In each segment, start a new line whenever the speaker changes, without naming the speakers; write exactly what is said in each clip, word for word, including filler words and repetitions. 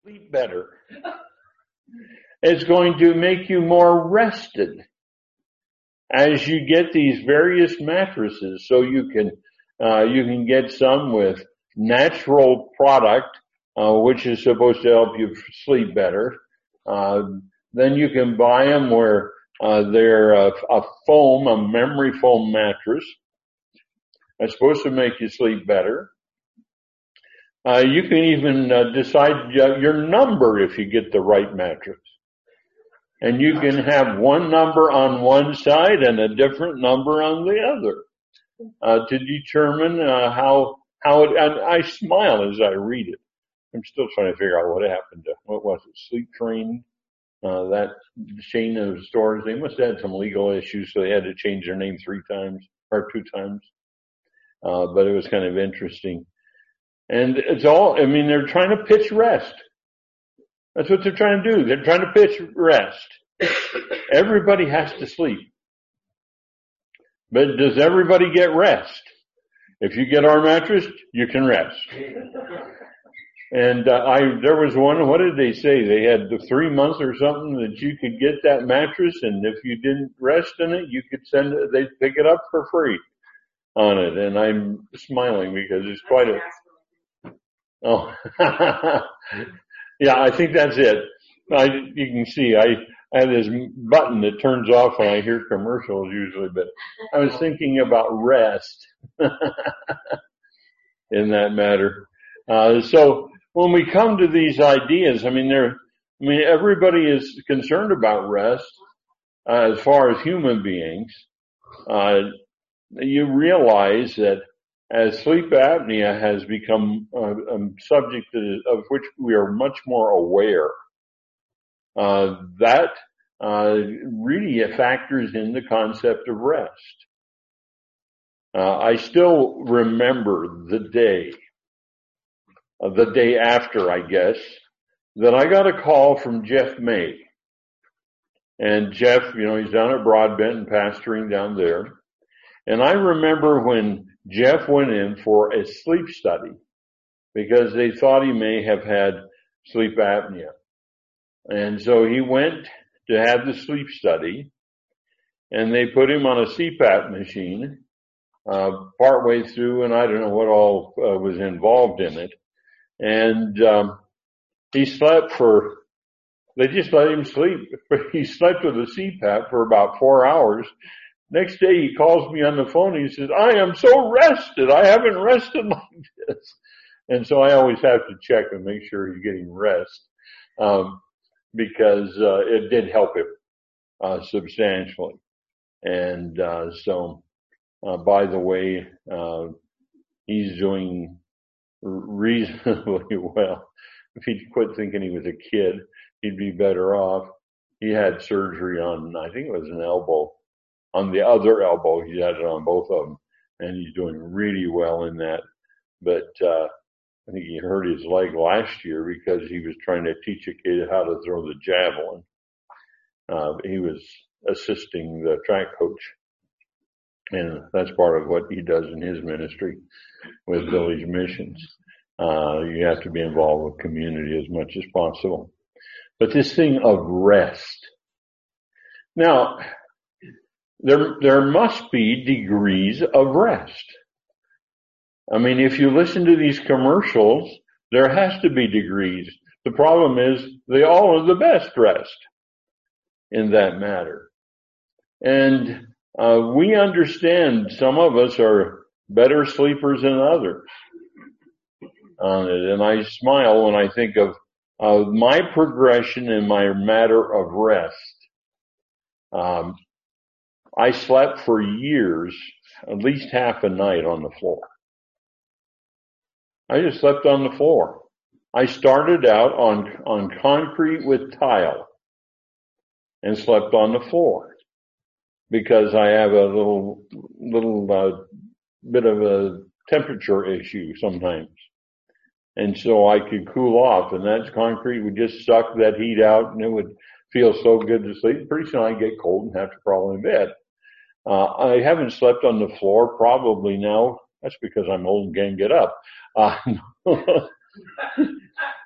sleep better. It's going to make you more rested as you get these various mattresses. So you can, uh, you can get some with natural product, uh, which is supposed to help you sleep better. Uh, then you can buy them where, uh, they're a, a foam, a memory foam mattress. That's supposed to make you sleep better. Uh, you can even uh, decide your number if you get the right mattress. And you can have one number on one side and a different number on the other, uh, to determine, uh, how, how it, and I smile as I read it. I'm still trying to figure out what happened to, what was it, Sleep Train, uh, that chain of stores. They must have had some legal issues, so they had to change their name three times, or two times. Uh, but it was kind of interesting. And it's all, I mean, they're trying to pitch rest. That's what they're trying to do. They're trying to pitch rest. Everybody has to sleep. But does everybody get rest? If you get our mattress, you can rest. And uh, I, there was one, what did they say? They had the three months or something that you could get that mattress, and if you didn't rest in it, you could send it, they'd pick it up for free on it. And I'm smiling because it's quite a, oh, yeah, I think that's it. I, you can see, I, I have this button that turns off when I hear commercials usually, but I was thinking about rest in that matter. Uh, so when we come to these ideas, I mean, they're, I mean, everybody is concerned about rest, uh, as far as human beings. Uh, you realize that as sleep apnea has become uh, a subject of which we are much more aware, uh, that uh, really factors in the concept of rest. Uh, I still remember the day, uh, the day after, I guess, that I got a call from Jeff May. And Jeff, you know, he's down at Broadbent and pastoring down there. And I remember when Jeff went in for a sleep study because they thought he may have had sleep apnea. And so he went to have the sleep study, and they put him on a C PAP machine, uh, partway through, and I don't know what all uh, was involved in it. And, um, he slept for, they just let him sleep. He slept with a C PAP for about four hours. Next day he calls me on the phone and he says, I am so rested. I haven't rested like this. And so I always have to check and make sure he's getting rest, um, because, uh, it did help him, uh, substantially. And, uh, so, uh, by the way, uh, he's doing reasonably well. If he'd quit thinking he was a kid, he'd be better off. He had surgery on, I think it was an elbow. On the other elbow, he had it on both of them, and he's doing really well in that. But uh I think he hurt his leg last year because he was trying to teach a kid how to throw the javelin. Uh he was assisting the track coach, and that's part of what he does in his ministry with Village Missions. Uh you have to be involved with community as much as possible. But this thing of rest. Now, There, there must be degrees of rest. I mean, if you listen to these commercials, there has to be degrees. The problem is they all are the best rest in that matter. And, uh, we understand some of us are better sleepers than others on it. And I smile when I think of, of my progression in my matter of rest. Um, I slept for years, at least half a night on the floor. I just slept on the floor. I started out on, on concrete with tile and slept on the floor because I have a little, little, uh, bit of a temperature issue sometimes. And so I could cool off, and that concrete would just suck that heat out, and it would feel so good to sleep. Pretty soon I'd get cold and have to crawl in bed. Uh, I haven't slept on the floor probably now. That's because I'm old and can't get up. Uh,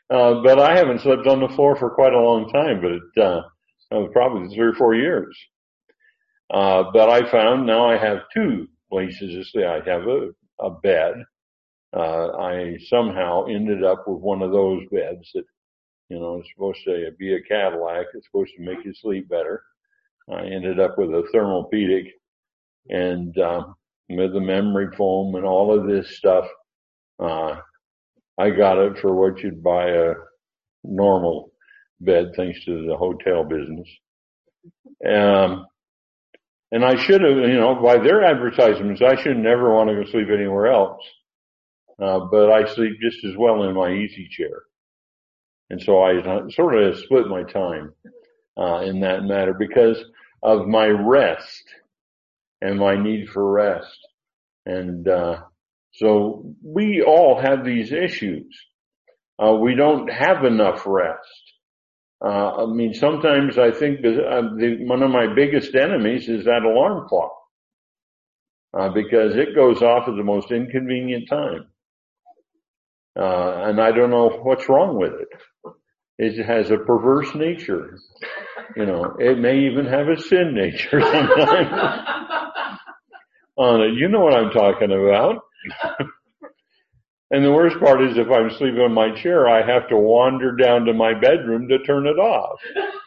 Uh, but I haven't slept on the floor for quite a long time, but it, uh, uh, probably three or four years. Uh, but I found now I have two places to sleep. I have a, a bed. Uh, I somehow ended up with one of those beds that, you know, it's supposed to be a Cadillac. It's supposed to make you sleep better. I ended up with a Thermopedic and, um, with the memory foam and all of this stuff. Uh, I got it for what you'd buy a normal bed, thanks to the hotel business. Um, and I should have, you know, by their advertisements, I should never want to go sleep anywhere else. Uh, but I sleep just as well in my easy chair. And so I sort of split my time, uh, in that matter because of my rest and my need for rest. And, uh, so we all have these issues. Uh, we don't have enough rest. Uh, I mean, sometimes I think that, uh, the, one of my biggest enemies is that alarm clock, uh, because it goes off at the most inconvenient time. Uh, and I don't know what's wrong with it. It has a perverse nature. You know, it may even have a sin nature sometimes. On it. You know what I'm talking about. And the worst part is if I'm sleeping in my chair, I have to wander down to my bedroom to turn it off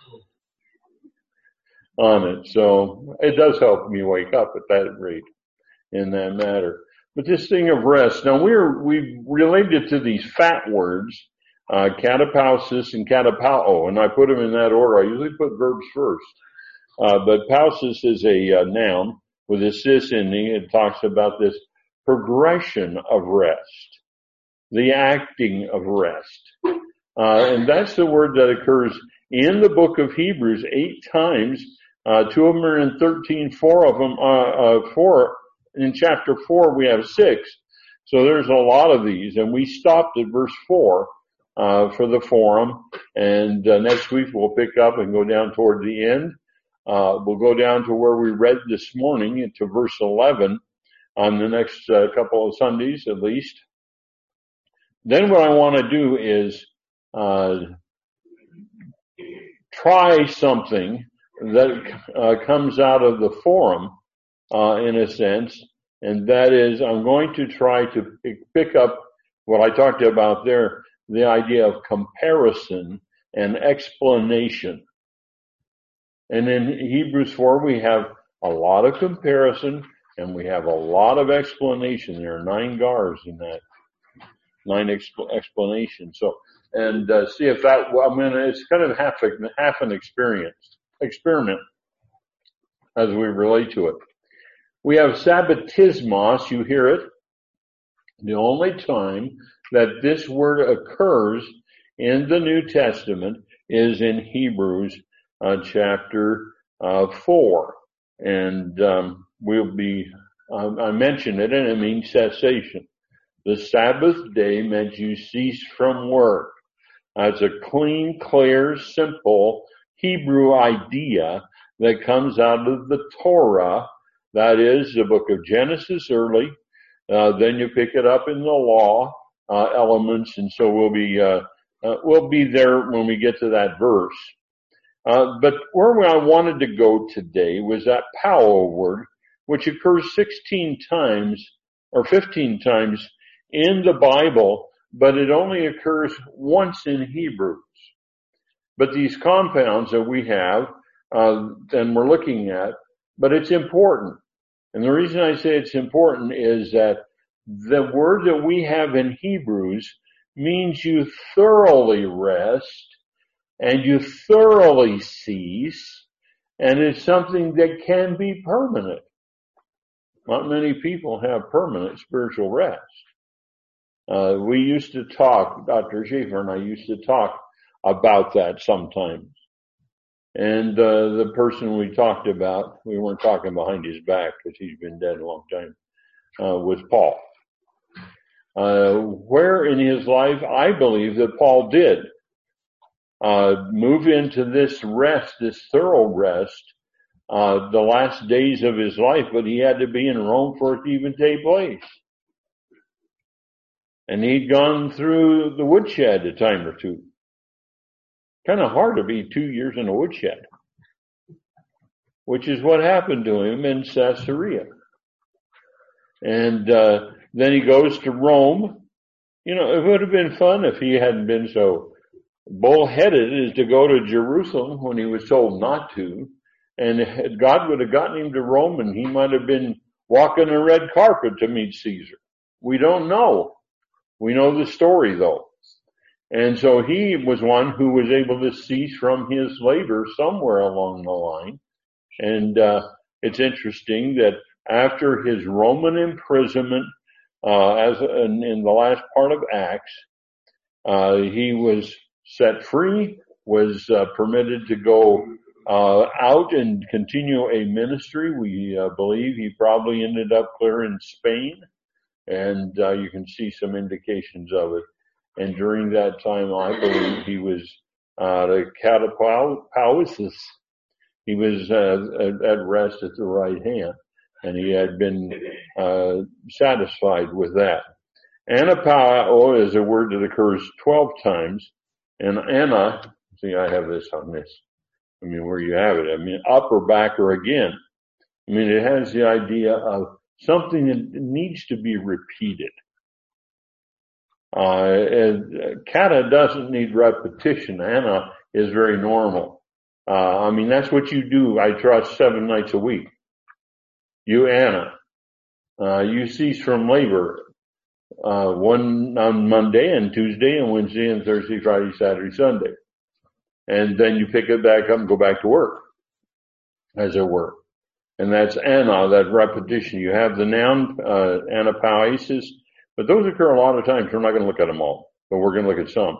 on it. So it does help me wake up at that rate in that matter. But this thing of rest, now we're, we related to these fat words, uh, catapausis and catapao, and I put them in that order. I usually put verbs first. Uh, but pausis is a uh, noun with a cis ending. It talks about this progression of rest, the acting of rest. Uh, and that's the word that occurs in the book of Hebrews eight times. Uh, two of them are in thirteen, four of them, uh, uh, four, in chapter four we have six. So there's a lot of these, and we stopped at verse four, uh, for the forum. And uh, next week we'll pick up and go down toward the end. Uh, we'll go down to where we read this morning to verse eleven on the next uh, couple of Sundays at least. Then what I want to do is uh, try something that uh, comes out of the forum, uh, in a sense, and that is I'm going to try to pick up what I talked about there, the idea of comparison and explanation. And in Hebrews four, we have a lot of comparison and we have a lot of explanation. There are nine gars in that, nine exp- explanations. So, and uh, see if that, well, I mean, it's kind of half, a, half an experience, experiment as we relate to it. We have sabbatismos, you hear it. The only time that this word occurs in the New Testament is in Hebrews Uh, chapter uh, four, and um, we'll be. Uh, I mentioned it, and it means cessation. The Sabbath day meant you cease from work. Uh, it's a clean, clear, simple Hebrew idea that comes out of the Torah. That is the book of Genesis early. Uh, then you pick it up in the law uh, elements, and so we'll be uh, uh, we'll be there when we get to that verse. Uh, but where I wanted to go today was that power word, which occurs sixteen times or fifteen times in the Bible, but it only occurs once in Hebrews. But these compounds that we have, uh, and we're looking at, but it's important. And the reason I say it's important is that the word that we have in Hebrews means you thoroughly rest, and you thoroughly cease, and it's something that can be permanent. Not many people have permanent spiritual rest. Uh, we used to talk, Doctor Schaefer and I used to talk about that sometimes. And uh, the person we talked about, we weren't talking behind his back because he's been dead a long time, uh, was Paul. Uh, where in his life I believe that Paul did Uh, move into this rest, this thorough rest, uh, the last days of his life, but he had to be in Rome for it to even take place. and he'd gone through the woodshed a time or two. Kind of hard to be two years in a woodshed, which is what happened to him in Caesarea. And uh, then he goes to Rome. You know, it would have been fun if he hadn't been so bullheaded as to go to Jerusalem when he was told not to. And God would have gotten him to Rome, and he might have been walking a red carpet to meet Caesar. We don't know. We know the story, though. And so he was one who was able to cease from his labor somewhere along the line. And uh, it's interesting that after his Roman imprisonment, uh, as in, in the last part of Acts, uh, he was set free, was uh, permitted to go uh, out and continue a ministry. We uh, believe he probably ended up clear in Spain, and uh, you can see some indications of it. And during that time, I believe he was uh, the catapausis. He was uh, at rest at the right hand, and he had been uh, satisfied with that. Anapao is a word that occurs twelve times, and ana, see, I have this on this. I mean, where you have it. I mean, up or back or again. I mean, it has the idea of something that needs to be repeated. Uh, kata doesn't need repetition. Ana is very normal. Uh, I mean, that's what you do, I trust, seven nights a week. You ana. Uh, you cease from labor, uh, one on Monday and Tuesday and Wednesday and Thursday, Friday, Saturday, Sunday. And then you pick it back up and go back to work, as it were. And that's ana, that repetition. You have the noun, uh, anapausis, but those occur a lot of times. We're not going to look at them all, but we're going to look at some.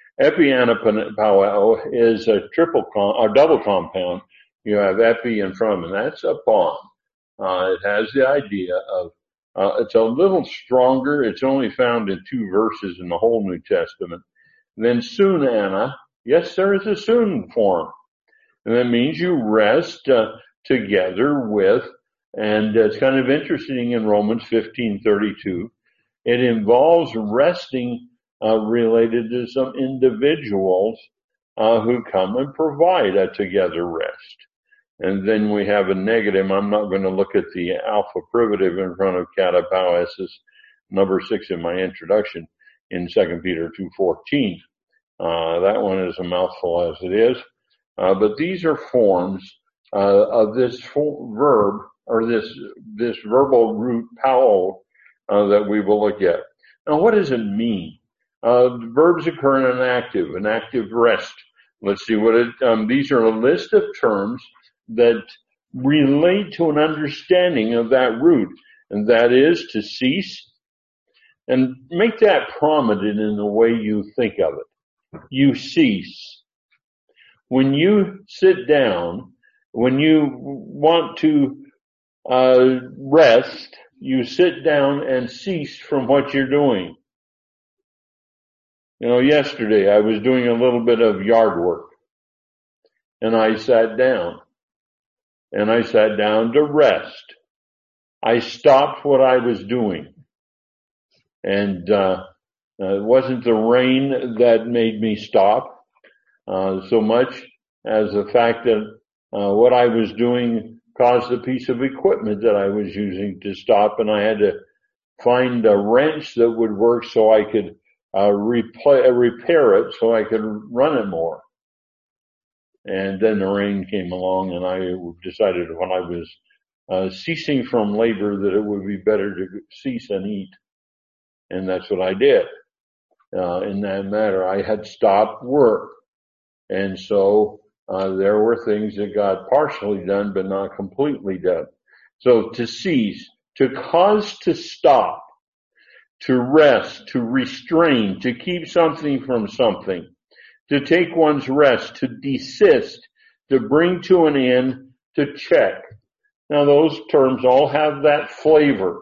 Epi-anapao is a triple, com- or double compound. You have epi and from, and that's upon. Uh, it has the idea of, uh, it's a little stronger. It's only found in two verses in the whole New Testament. And then soon ana, yes, there is a soon form. And that means you rest, uh, together with, and it's kind of interesting in Romans fifteen thirty-two. It involves resting uh, related to some individuals uh, who come and provide a together rest. And then we have a negative. I'm not going to look at the alpha privative in front of catapausis, number six in my introduction in Second Peter two fourteen. Uh, that one is a mouthful as it is. Uh, but these are forms uh, of this verb, or this this verbal root pao, uh, that we will look at. Now, what does it mean? Uh, verbs occur in an active, an active rest. Let's see what it, um, these are a list of terms that relate to an understanding of that root, and that is to cease, and make that prominent in the way you think of it. You cease. When you sit down, when you want to uh, rest, you sit down and cease from what you're doing. You know, yesterday I was doing a little bit of yard work, and I sat down, and I sat down to rest. I stopped what I was doing, and uh, uh, it wasn't the rain that made me stop uh, so much as the fact that uh, what I was doing caused a piece of equipment that I was using to stop, and I had to find a wrench that would work so I could uh, replay, repair it so I could run it more. And then the rain came along, and I decided when I was uh, ceasing from labor that it would be better to cease and eat. And that's what I did. Uh, in that matter, I had stopped work. And so uh, there were things that got partially done, but not completely done. So to cease, to cause to stop, to rest, to restrain, to keep something from something, to take one's rest, to desist, to bring to an end, to check. Now those terms all have that flavor.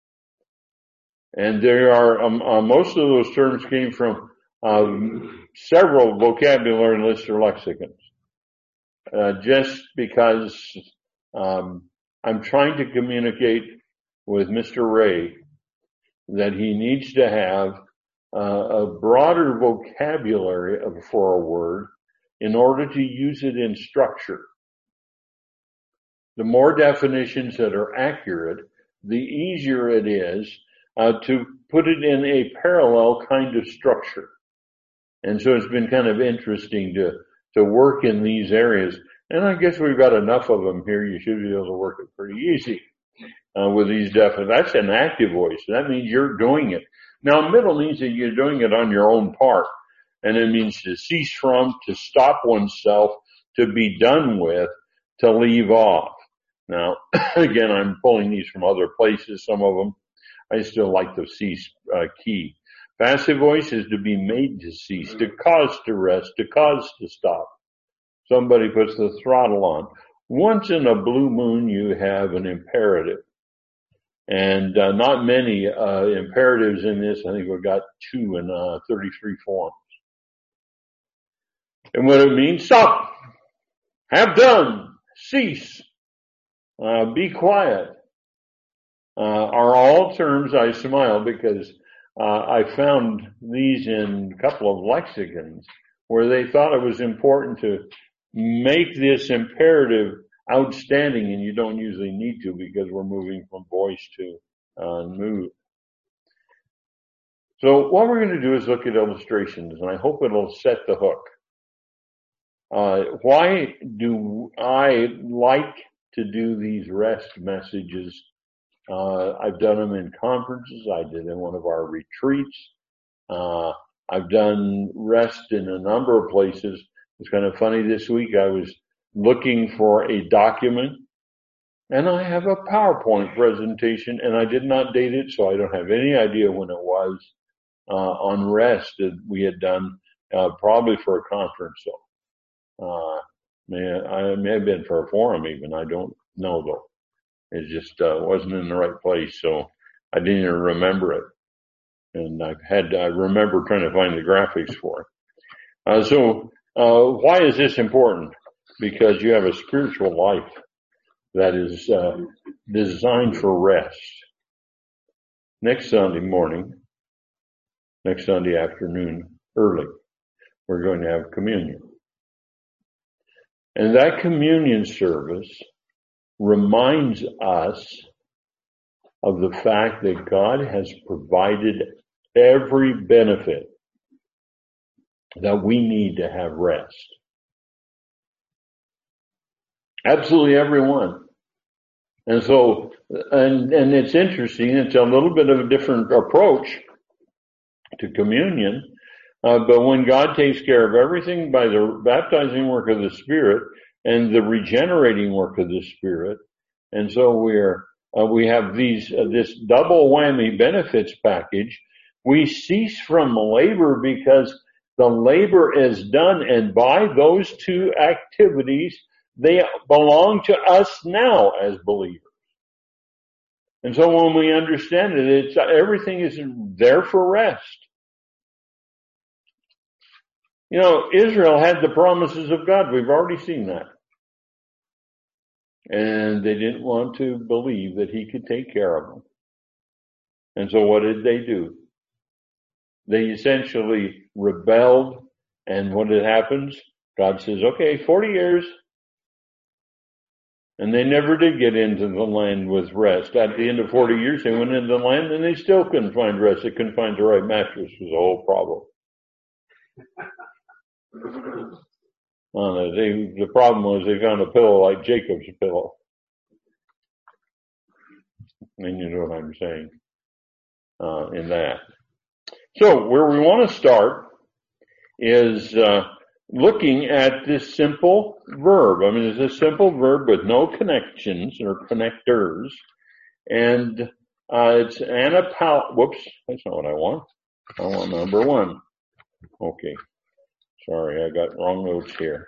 And there are, um, uh, most of those terms came from um, several vocabulary lists or lexicons. Uh, just because um, I'm trying to communicate with Mister Ray that he needs to have uh, a broader vocabulary of, for a word in order to use it in structure. The more definitions that are accurate, the easier it is uh, to put it in a parallel kind of structure. And so it's been kind of interesting to, to work in these areas. And I guess we've got enough of them here. You should be able to work it pretty easy uh, with these definitions. That's an active voice. That means you're doing it. Now, middle means that you're doing it on your own part. And it means to cease from, to stop oneself, to be done with, to leave off. Now, again, I'm pulling these from other places, some of them. I still like the cease uh, key. Passive voice is to be made to cease, to cause to rest, to cause to stop. Somebody puts the throttle on. Once in a blue moon, you have an imperative. And uh, not many uh, imperatives in this. I think we've got two in uh, thirty-three forms. And what it means, stop, have done, cease, uh, be quiet, uh, are all terms. I smile because uh, I found these in a couple of lexicons where they thought it was important to make this imperative outstanding, and you don't usually need to because we're moving from voice to uh, mood. So what we're going to do is look at illustrations, and I hope it'll set the hook. Uh, why do I like to do these rest messages? Uh, I've done them in conferences. I did in one of our retreats. Uh, I've done rest in a number of places. It's kind of funny this week. I was looking for a document and I have a PowerPoint presentation and I did not date it, so I don't have any idea when it was, uh, on rest that we had done, uh, probably for a conference though. Uh, may, I may have been for a forum even. I don't know though. It just, uh, wasn't in the right place. So I didn't even remember it. And I've had, I remember trying to find the graphics for it. Uh, so, uh, why is this important? Because you have a spiritual life that is, uh, designed for rest. Next Sunday morning, next Sunday afternoon, early, we're going to have communion. And that communion service reminds us of the fact that God has provided every benefit that we need to have rest. Absolutely every one. And so, and, and it's interesting, it's a little bit of a different approach to communion. Uh, but when God takes care of everything by the baptizing work of the Spirit and the regenerating work of the Spirit, and so we're uh, we have these uh, this double whammy benefits package. We cease from labor because the labor is done, and by those two activities, they belong to us now as believers. And so when we understand it, it's everything is there for rest. You know, Israel had the promises of God. We've already seen that. And they didn't want to believe that he could take care of them. And so what did they do? They essentially rebelled. And when it happens, God says, okay, forty years. And they never did get into the land with rest. At the end of forty years, they went into the land and they still couldn't find rest. They couldn't find the right mattress. It was the whole problem. Uh, they, the problem was they found a pillow like Jacob's pillow. And you know what I'm saying uh, in that. So where we want to start is uh, looking at this simple verb. I mean, it's a simple verb with no connections or connectors. And uh, it's anapal... Whoops, that's not what I want. I want number one. Okay. Sorry, I got wrong notes here.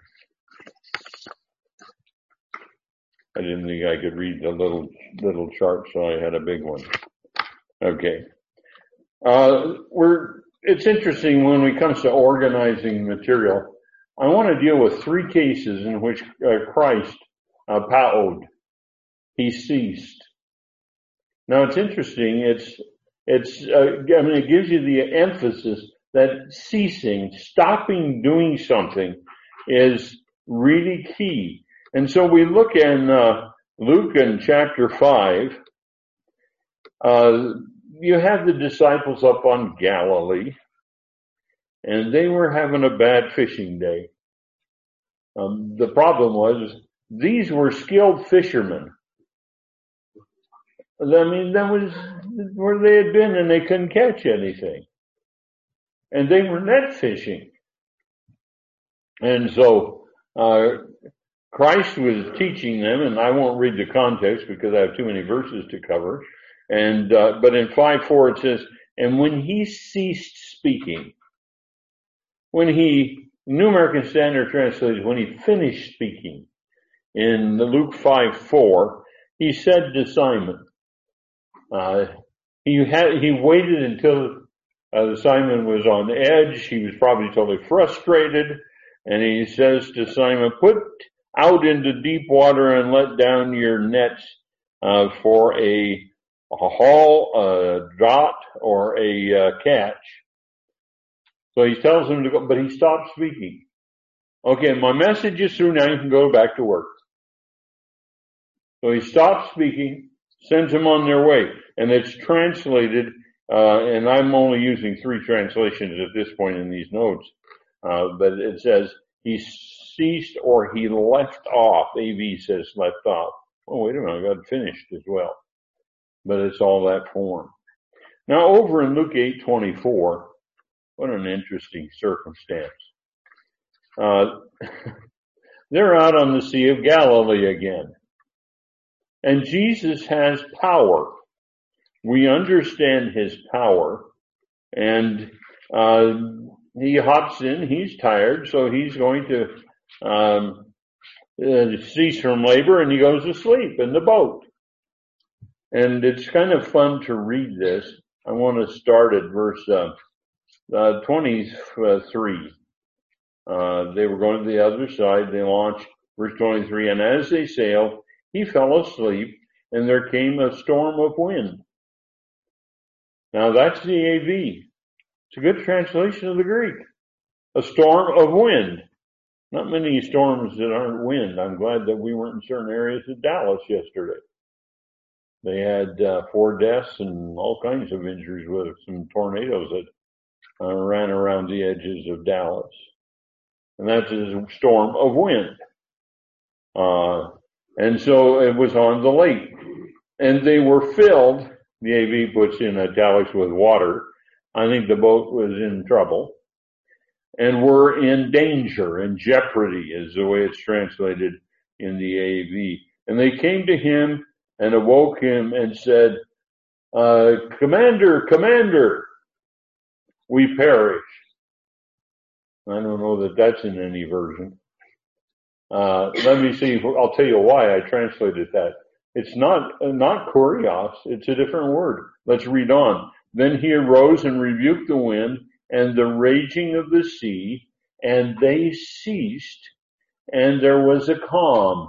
I didn't think I could read the little little chart, so I had a big one. Okay. Uh, we're. It's interesting when it comes to organizing material. I want to deal with three cases in which uh, Christ uh, paod. He ceased. Now it's interesting. It's It's, uh, I mean, it gives you the emphasis that ceasing, stopping doing something is really key. And so we look in uh, Luke in chapter five. Uh, you have the disciples up on Galilee, and they were having a bad fishing day. Um, the problem was these were skilled fishermen. I mean, that was where they had been, and they couldn't catch anything. And they were net fishing. And so uh, Christ was teaching them, and I won't read the context because I have too many verses to cover. And uh, but in five four it says, and when he ceased speaking, when he, New American Standard translates, when he finished speaking, in Luke five four, he said to Simon, uh, he had, he waited until uh, Simon was on edge. He was probably totally frustrated. And he says to Simon, put out into deep water and let down your nets uh, for a, a haul, a dot, or a uh, catch. So he tells him to go, but he stopped speaking. Okay, my message is through now. You can go back to work. So he stops speaking, sends them on their way. And it's translated, uh, and I'm only using three translations at this point in these notes. Uh, but it says he ceased or he left off. A V says left off. Oh, wait a minute, I got finished as well. But it's all that form. Now over in Luke eight twenty-four, what an interesting circumstance. Uh, they're out on the Sea of Galilee again. And Jesus has power. We understand his power. And uh, he hops in, he's tired, so he's going to um, uh, cease from labor, and he goes to sleep in the boat. And it's kind of fun to read this. I want to start at verse uh, uh, twenty-three. Uh, they were going to the other side. They launched, verse twenty-three, and as they sailed, he fell asleep, and there came a storm of wind. Now that's the A V. It's a good translation of the Greek. A storm of wind. Not many storms that aren't wind. I'm glad that we weren't in certain areas of Dallas yesterday. They had uh, four deaths and all kinds of injuries with some tornadoes that uh, ran around the edges of Dallas. And that's a storm of wind. Uh, and so it was on the lake. And they were filled, the A V puts in italics, with water. I think the boat was in trouble. And were in danger, in jeopardy is the way it's translated in the A V. And they came to him and awoke him and said, uh, Commander, Commander, we perish. I don't know that that's in any version. Uh, let me see. I'll tell you why I translated that. It's not, not kurios. It's a different word. Let's read on. Then he arose and rebuked the wind and the raging of the sea, and they ceased, and there was a calm.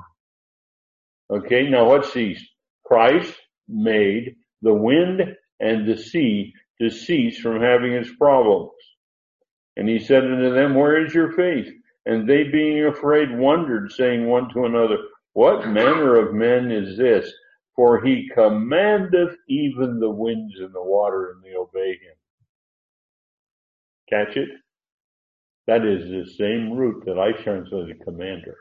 Okay, now what ceased? Christ made the wind and the sea to cease from having its problems. And he said unto them, where is your faith? And they being afraid wondered, saying one to another, what manner of men is this? For he commandeth even the winds and the water, and they obey him. Catch it? That is the same root that I translated commander.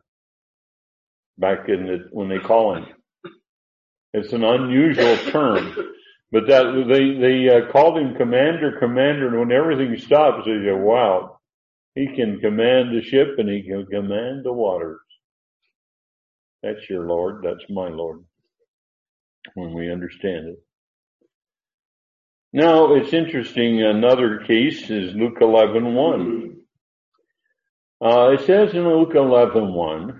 Back in the, when they call him. It's an unusual term. But that, they, they uh, called him commander, commander, and when everything stops, they say, wow, he can command the ship and he can command the waters. That's your Lord. That's my Lord. When we understand it. Now, it's interesting, another case is Luke eleven one. Uh, it says in Luke eleven one,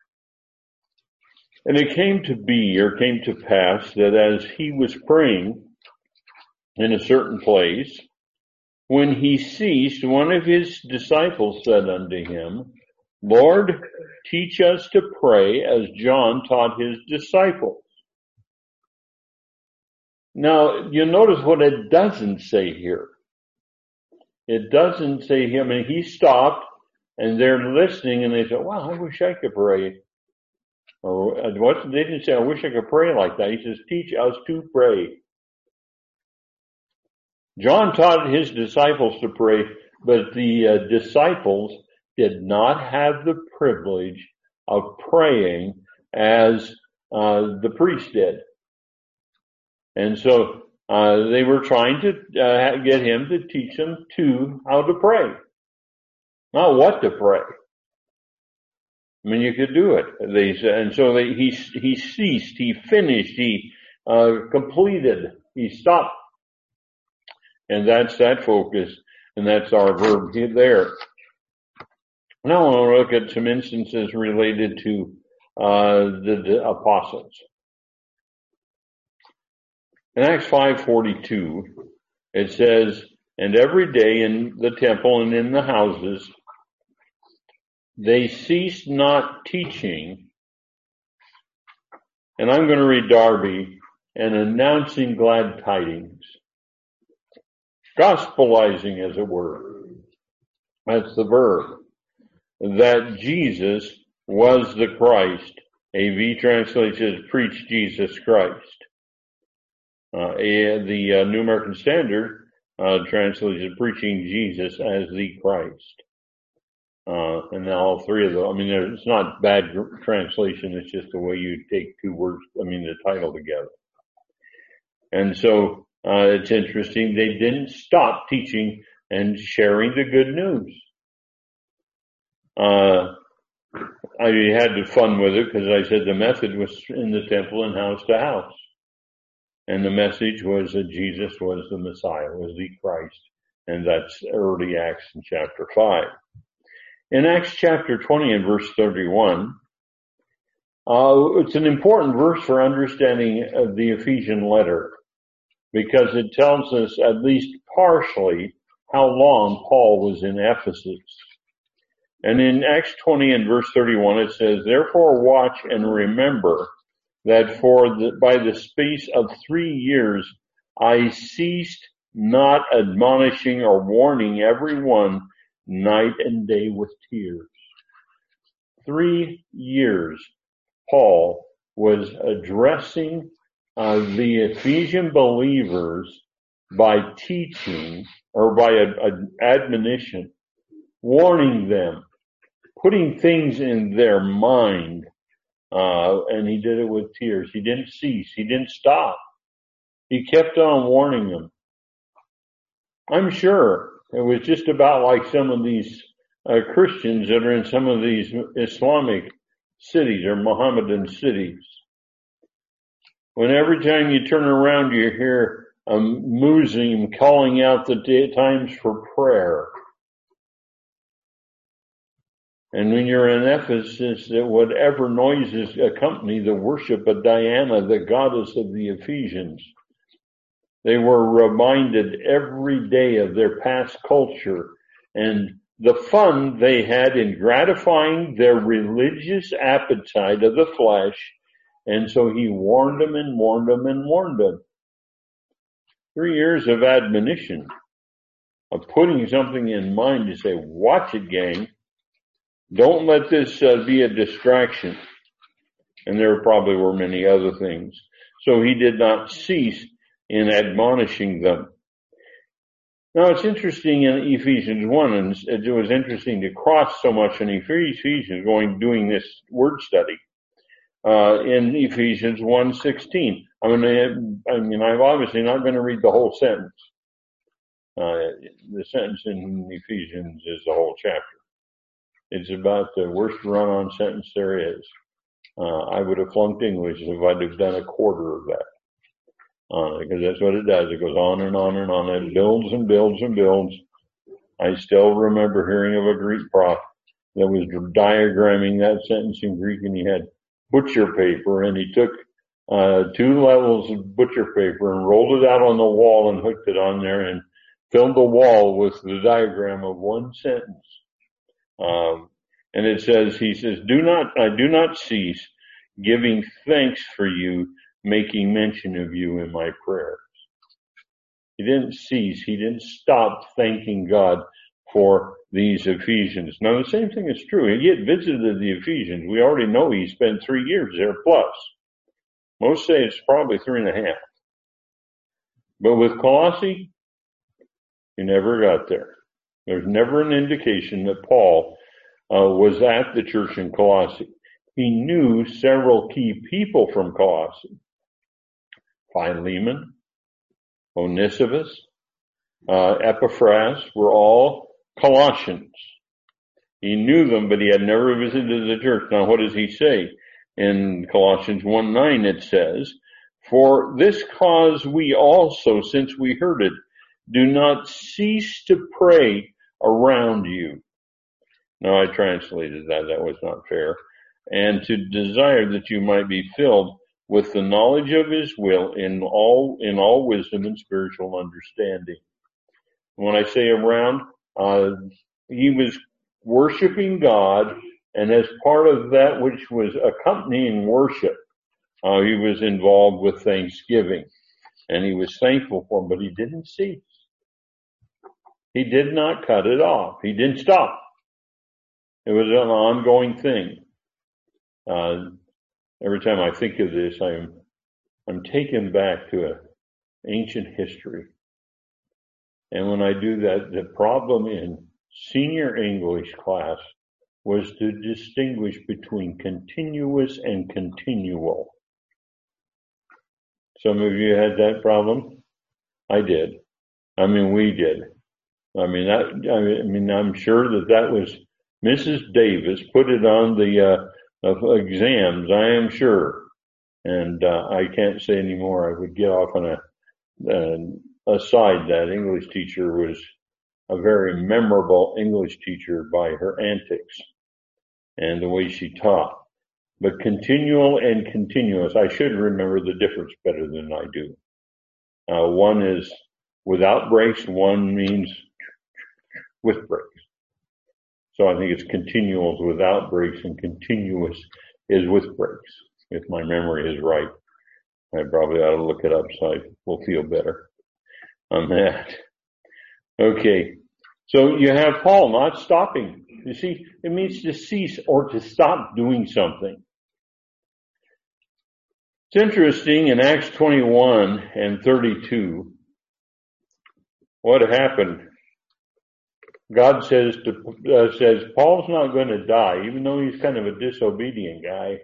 and it came to be, or came to pass, that as he was praying in a certain place, when he ceased, one of his disciples said unto him, Lord, teach us to pray as John taught his disciples. Now, you'll notice what it doesn't say here. It doesn't say him, and he stopped, and they're listening, and they said, wow, I wish I could pray. Or what? They didn't say, I wish I could pray like that. He says, teach us to pray. John taught his disciples to pray, but the uh, disciples did not have the privilege of praying as uh, the priest did. And so uh, they were trying to uh, get him to teach them to how to pray, not what to pray. I mean, you could do it. They said, and so they, he he ceased, he finished, he uh, completed, he stopped, and that's that focus, and that's our verb there. Now I want to look at some instances related to uh, the, the apostles. In Acts five forty-two, it says, and every day in the temple and in the houses, they ceased not teaching, and I'm going to read Darby, and announcing glad tidings. Gospelizing, as it were. That's the verb. That Jesus was the Christ. A V translates as preach Jesus Christ. Uh, the uh, New American Standard uh, translates as preaching Jesus as the Christ. Uh, and now all three of them, I mean, it's not bad translation, it's just the way you take two words, I mean, the title together. And so, uh, it's interesting, they didn't stop teaching and sharing the good news. Uh, I had fun with it because I said the method was in the temple and house to house. And the message was that Jesus was the Messiah, was the Christ. And that's early Acts in chapter five. In Acts chapter twenty and verse thirty-one, uh, it's an important verse for understanding of the Ephesian letter because it tells us at least partially how long Paul was in Ephesus. And in Acts twenty and verse thirty-one, it says, therefore watch and remember that for the, by the space of three years I ceased not admonishing or warning everyone night and day with tears. Three years Paul was addressing uh, the Ephesian believers by teaching or by a, a admonition, warning them, putting things in their mind, uh, and he did it with tears. He didn't cease. He didn't stop. He kept on warning them. I'm sure it was just about like some of these uh, Christians that are in some of these Islamic cities or Mohammedan cities. When every time you turn around you hear a muezzin calling out the times for prayer. And when you're in Ephesus, that whatever noises accompany the worship of Diana, the goddess of the Ephesians, they were reminded every day of their past culture and the fun they had in gratifying their religious appetite of the flesh. And so he warned them and warned them and warned them. Three years of admonition, of putting something in mind to say, watch it, gang. Don't let this uh, be a distraction. And there probably were many other things. So he did not cease in admonishing them. Now it's interesting in Ephesians one, and it was interesting to cross so much in Ephesians going, doing this word study, uh, in Ephesians one sixteen. I mean, I mean, I'm obviously not going to read the whole sentence. Uh, the sentence in Ephesians is the whole chapter. It's about the worst run-on sentence there is. Uh, I would have flunked English if I'd have done a quarter of that. Uh, because that's what it does. It goes on and on and on. It builds and builds and builds. I still remember hearing of a Greek prof that was diagramming that sentence in Greek, and he had butcher paper, and he took uh two levels of butcher paper and rolled it out on the wall and hooked it on there and filled the wall with the diagram of one sentence. Um, and it says, he says, do not, I do not cease giving thanks for you, making mention of you in my prayer. He didn't cease. He didn't stop thanking God for these Ephesians. Now, the same thing is true. He had visited the Ephesians. We already know he spent three years there plus. Most say it's probably three and a half. But with Colossae, he never got there. There's never an indication that Paul uh, was at the church in Colossae. He knew several key people from Colossae. Philemon, Onesimus, uh, Epaphras were all Colossians. He knew them, but he had never visited the church. Now, what does he say? In Colossians one nine it says, "For this cause we also, since we heard it, do not cease to pray around you." Now, I translated that. That was not fair. "And to desire that you might be filled with the knowledge of his will in all in all wisdom and spiritual understanding." When I say around, uh, he was worshiping God, and as part of that which was accompanying worship, uh, he was involved with thanksgiving, and he was thankful for him, but he didn't cease. He did not cut it off. He didn't stop. It was an ongoing thing. Uh, every time I think of this, I'm I'm taken back to a ancient history. And when I do that, the problem in senior English class was to distinguish between continuous and continual. Some of you had that problem. I did. I mean, we did. I mean, that, I mean, I'm sure that that was Missus Davis put it on the uh, of exams. I am sure, and uh, I can't say any more. I would get off on a an aside. That English teacher was a very memorable English teacher by her antics and the way she taught. But continual and continuous, I should remember the difference better than I do. Uh, one is without breaks. One means with breaks. So I think it's continual is without breaks and continuous is with breaks. If my memory is right, I probably ought to look it up so I will feel better on that. Okay. So you have Paul not stopping. You see, it means to cease or to stop doing something. It's interesting in Acts twenty-one and thirty-two, what happened? God says to, uh, says Paul's not going to die, even though he's kind of a disobedient guy.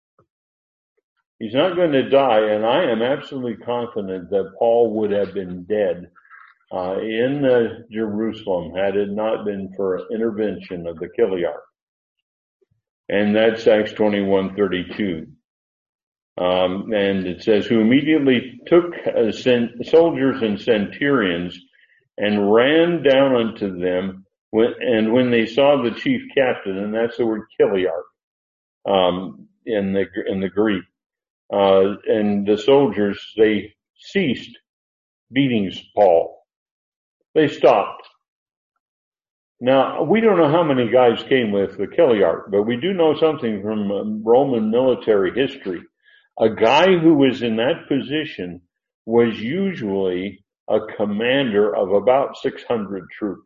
He's not going to die, and I am absolutely confident that Paul would have been dead uh, in uh, Jerusalem had it not been for an intervention of the Kiliarch. And that's Acts twenty-one thirty-two. Um, and it says, "Who immediately took uh, cent- soldiers and centurions and ran down unto them, when, and when they saw the chief captain," and that's the word Kiliarch um, in the in the Greek, uh, and the soldiers, they ceased beating Paul. They stopped. Now, we don't know how many guys came with the Kiliarch, but we do know something from Roman military history. A guy who was in that position was usually a commander of about six hundred troops.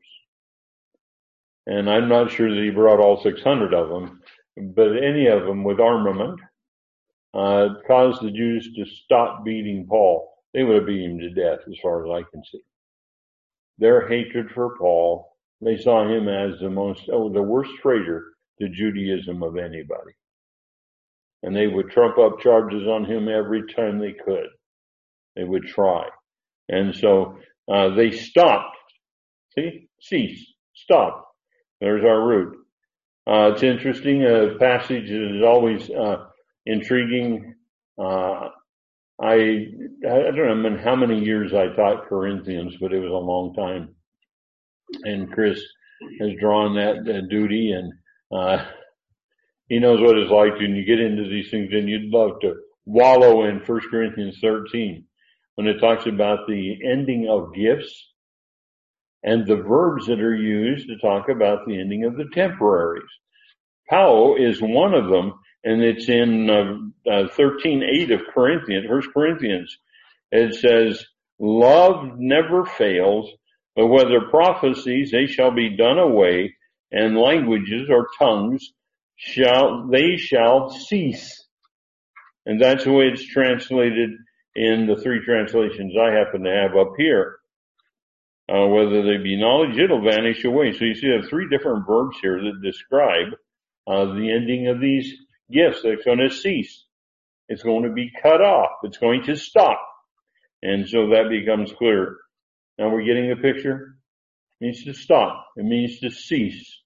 And I'm not sure that he brought all six hundred of them, but any of them with armament uh, caused the Jews to stop beating Paul. They would have beat him to death as far as I can see. Their hatred for Paul, they saw him as the most, oh, the worst traitor to Judaism of anybody. And they would trump up charges on him every time they could. They would try. And so uh, they stopped. See? Cease. Stop. There's our root. Uh, it's interesting. A passage is always uh, intriguing. Uh, I I don't know how many years I taught Corinthians, but it was a long time. And Chris has drawn that uh, duty, and uh, he knows what it's like when you get into these things, and you'd love to wallow in First Corinthians thirteen when it talks about the ending of gifts and the verbs that are used to talk about the ending of the temporaries. Pao is one of them, and it's in uh, uh, thirteen eight of Corinthians, First Corinthians. It says, Love never fails, but whether prophecies, they shall be done away, and languages or tongues shall, they shall cease. And that's the way it's translated in the three translations I happen to have up here. Uh, whether they be knowledge, it'll vanish away. So you see, I have three different verbs here that describe uh, the ending of these gifts. It's going to cease. It's going to be cut off. It's going to stop. And so that becomes clear. Now we're getting the picture. It means to stop. It means to cease.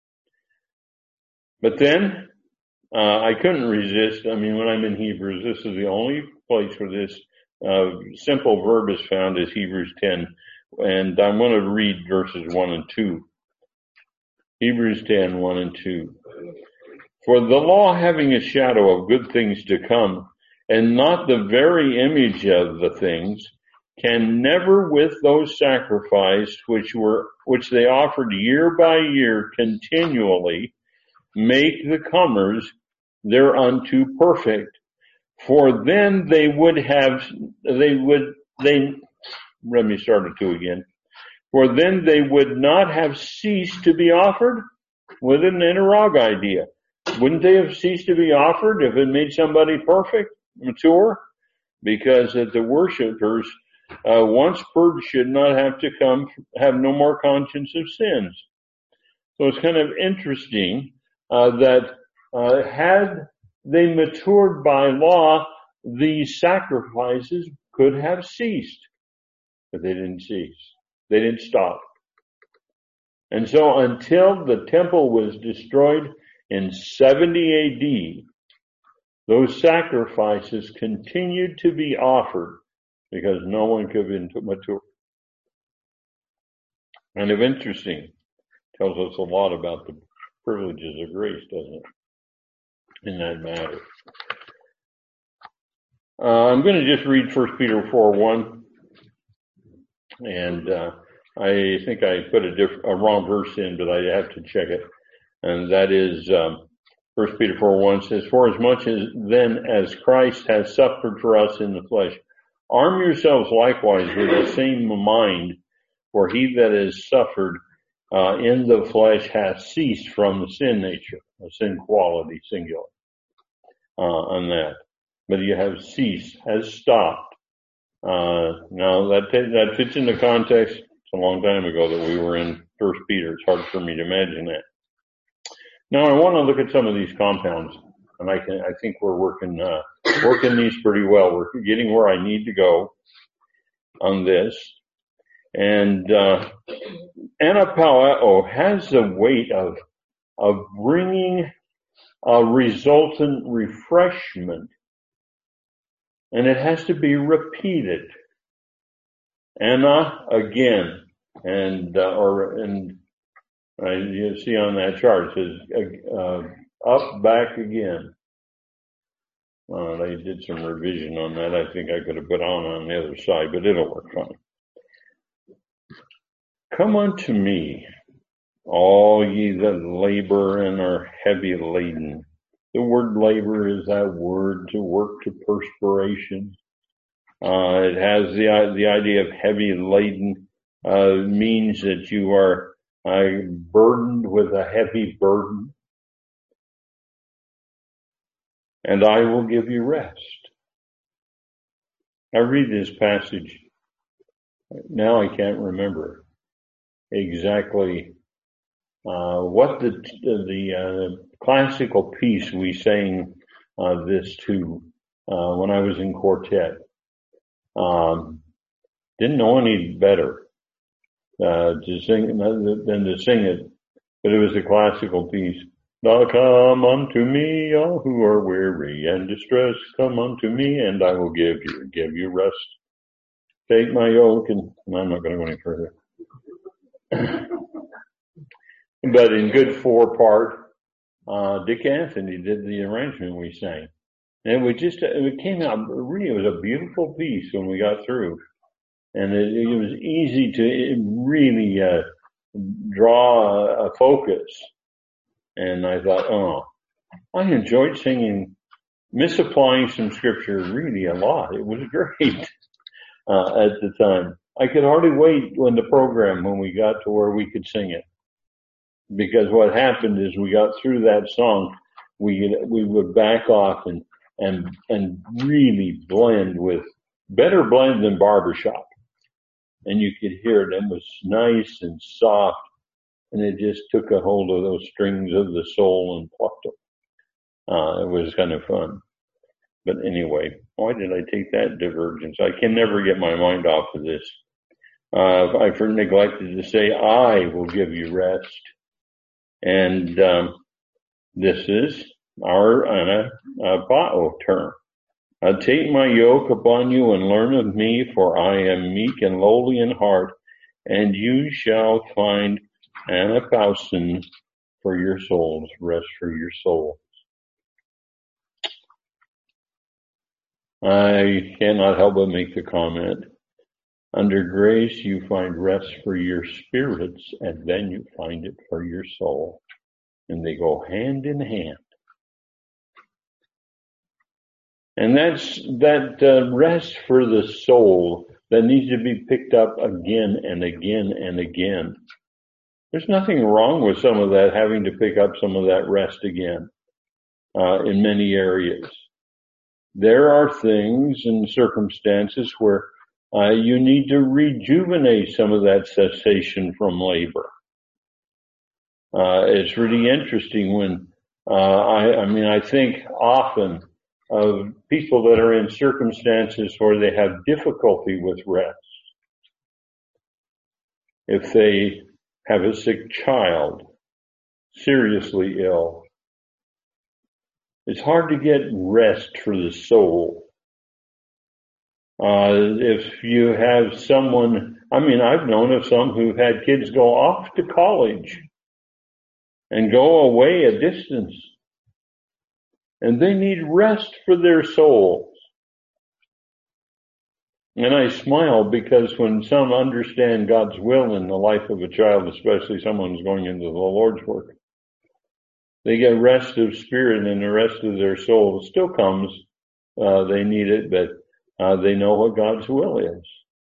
But then, uh, I couldn't resist. I mean, when I'm in Hebrews, this is the only place where this uh, simple verb is found, is Hebrews ten. And I'm going to read verses one and two. Hebrews ten, one and two. For the law, having a shadow of good things to come, and not the very image of the things, can never with those sacrificed which were, which they offered year by year continually, make the comers thereunto perfect. For then they would have, they would, they, let me start at two again. For then they would not have ceased to be offered, with an interrog idea. Wouldn't they have ceased to be offered if it made somebody perfect, mature? Because that the worshipers, uh, once purged, should not have to come, have no more conscience of sins. So it's kind of interesting, uh, that, uh, had they matured by law, these sacrifices could have ceased. But they didn't cease. They didn't stop. And so until the temple was destroyed in seventy A D, those sacrifices continued to be offered because no one could be mature. And if interesting, tells us a lot about the privileges of grace, doesn't it? In that matter. Uh, I'm going to just read First Peter four one. And, uh, I think I put a diff- a wrong verse in, but I have to check it. And that is, um, First Peter four one says, for as much as then as Christ has suffered for us in the flesh, arm yourselves likewise with the same mind, for he that has suffered, uh, in the flesh hath ceased from the sin nature, a sin quality, singular, uh, on that. But you have ceased, has stopped. Uh, now that, that fits in the context. It's a long time ago that we were in First Peter. It's hard for me to imagine that. Now I want to look at some of these compounds, and I can, I think we're working, uh, working these pretty well. We're getting where I need to go on this. And, uh, anapaleo has the weight of, of bringing a resultant refreshment. And it has to be repeated. Anna again, and uh, or and uh, you see on that chart it says uh, up, back again. Uh, they did some revision on that. I think I could have put on on the other side, but it'll work fine. Come unto me, all ye that labor and are heavy laden. The word labor is that word to work to perspiration. Uh, it has the, the idea of heavy laden, uh, means that you are, uh, burdened with a heavy burden. And I will give you rest. I read this passage. Now I can't remember exactly, uh, what the, the, uh, classical piece we sang uh, this to uh, when I was in quartet. Um, didn't know any better uh, to sing than to sing it, but it was a classical piece. Now come unto me, all who are weary and distressed. Come unto me, and I will give you give you rest. Take my yoke, and I'm not going to go any further. But in good four part. Uh, Dick Anthony did the arrangement we sang. And we just, it came out, really, it was a beautiful piece when we got through. And it, it was easy to really, uh, draw a, a focus. And I thought, oh, I enjoyed singing, misapplying some scripture really a lot. It was great. uh, at the time. I could hardly wait when the program, when we got to where we could sing it. Because what happened is we got through that song, we we would back off and and and really blend with better blend than barbershop, and you could hear it. It was nice and soft, and it just took a hold of those strings of the soul and plucked them. Uh, it was kind of fun. But anyway, why did I take that divergence? I can never get my mind off of this. Uh, I neglected to say, I will give you rest. And um, this is our anapao term. Uh, take my yoke upon you and learn of me, for I am meek and lowly in heart, and you shall find anapausin for your souls, rest for your soul. I cannot help but make the comment, under grace you find rest for your spirits, and then you find it for your soul. And they go hand in hand. And that's that uh, rest for the soul that needs to be picked up again and again and again. There's nothing wrong with some of that, having to pick up some of that rest again uh, in many areas. There are things and circumstances where uh, you need to rejuvenate some of that cessation from labor. Uh, it's really interesting when uh, I, I mean, I think often of people that are in circumstances where they have difficulty with rest. If they have a sick child, seriously ill, it's hard to get rest for the soul. Uh, if you have someone, I mean, I've known of some who've had kids go off to college and go away a distance, and they need rest for their souls. And I smile because when some understand God's will in the life of a child, especially someone who's going into the Lord's work, they get rest of spirit and the rest of their soul. It still comes. Uh, they need it, but uh, they know what God's will is.